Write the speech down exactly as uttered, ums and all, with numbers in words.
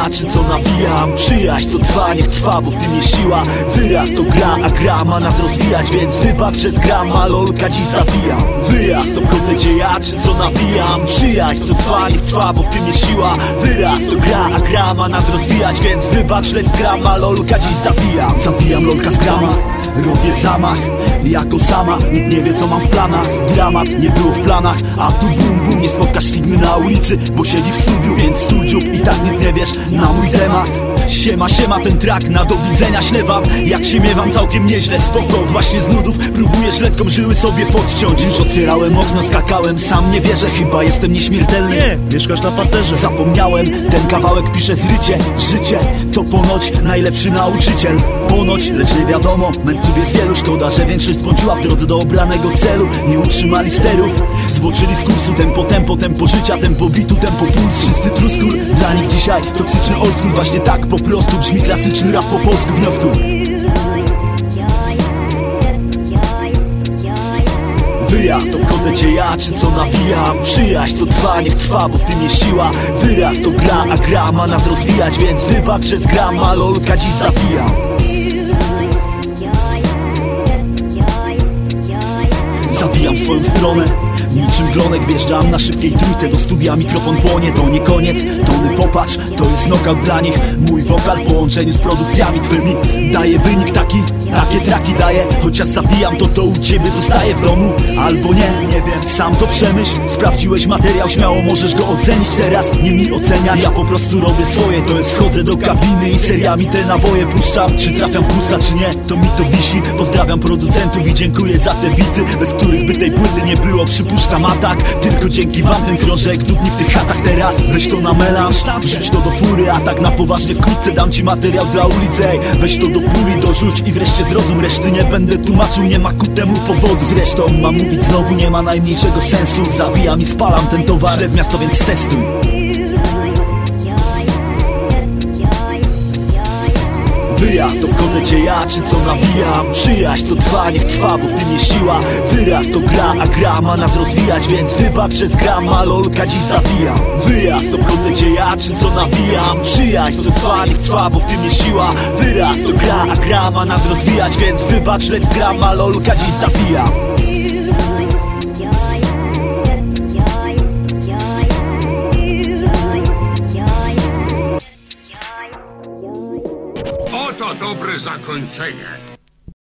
ja, czy co nawijam? Przyjaźń to trwa, niech trwa, bo w tym jest siła. Wyraz to gra, a gra ma nas rozwijać, więc wybacz, że zgram, a lolka dziś zabijam. Wyjazd to kod, gdzie ja, czy co nawijam? Przyjaźń to trwa, niech trwa, bo w tym jest siła. Wyraz to gra, a gra ma nas rozwijać, więc wybacz, lecz gram, a lolka dziś zabijam. Zawijam lolka z grama, robię zamach jako sama, nikt nie wie co mam w planach. Dramat nie było w planach, a tu bum bum, nie spotkasz Sigmy na ulicy, bo siedzi w studiu, więc studiów i tak nic nie wiesz na mój temat. Siema, siema, ten track na do widzenia ślę wam. Jak się miewam całkiem nieźle, spoko. Właśnie z nudów próbujesz lekką żyły sobie podciąć. Już otwierałem okno, skakałem, sam nie wierzę, chyba jestem nieśmiertelny. Nie, mieszkasz na parterze. Zapomniałem, ten kawałek pisze z rycie. Życie to ponoć najlepszy nauczyciel. Ponoć, lecz nie wiadomo, mędrców jest wielu. Szkoda, że większość zbłądziła w drodze do obranego celu. Nie utrzymali sterów, zboczyli z kursu. Tempo, tempo, tempo życia, tempo bitu, tempo puls. Czysty truskur, dla nich dzisiaj toksyczny old school. Właśnie tak po prostu brzmi klasyczny rap po polsku. Wniosku: wyjazd to kod, gdzie ja, czy co nawijam? Przyjaźń to trwa, niech trwa, bo w tym jest siła. Wyraz to gra, a gra ma nas rozwijać, więc wybacz, że zgram, a lolka dziś zabijam. Zawijam w swoją stronę, niczym glonek wjeżdżam na szybkiej trójce do studia, mikrofon płonie, to nie koniec. Tony popatrz, to jest knockout dla nich. Mój wokal w połączeniu z produkcjami twymi daje wynik taki, takie traki daje. Chociaż zawijam to, to u ciebie zostaje w domu, albo nie, nie wiem, sam to przemyśl. Sprawdziłeś materiał, śmiało możesz go ocenić teraz, nie mi oceniać. Ja po prostu robię swoje, to jest wchodzę do kabiny i seriami te naboje puszczam. Czy trafiam w gusta, czy nie, to mi to wisi. Pozdrawiam producentów i dziękuję za te bity, bez których by tej płyty nie było, przypuszczam, a tak tylko dzięki wam ten krążek dudni w tych chatach teraz. Weź to na melanż, wrzuć to do fury, a tak na poważnie wkrótce dam ci materiał dla ulicy. Ej, weź to do puli, dorzuć i wreszcie zrozum. Reszty nie będę tłumaczył, nie ma ku temu powodu. Zresztą mam mówić znowu, nie ma najmniejszego sensu. Zawijam i spalam ten towar, ślę w miasto, więc testuj. Wyjazd to kod, gdzie ja, czy co nawijam? Przyjaźń to trwa, niech trwa, bo w tym jest siła. Wyraz to gra, a gra ma nas rozwijać, więc wybacz, że zgram, a lolka dziś zabijam. Wyjazd to kod, gdzie ja, czy co nawijam? Przyjaźń to trwa, niech trwa, bo w tym jest siła. Wyraz to gra, a gra ma nas rozwijać, więc wybacz, lecz gram, a lolka dziś zabijam. Oto dobre zakończenie.